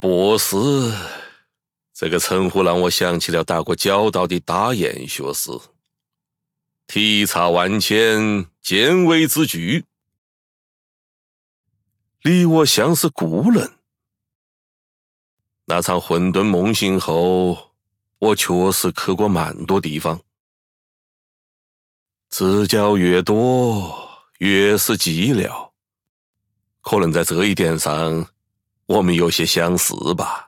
博士，这个称呼让我想起了打过交道的大雁学士。体察万千，见微知著，离我像是故人。那场混沌梦醒后，我确实去过蛮多地方。知交越多，越是寂寥。可能在这一点上，我们有些相似吧。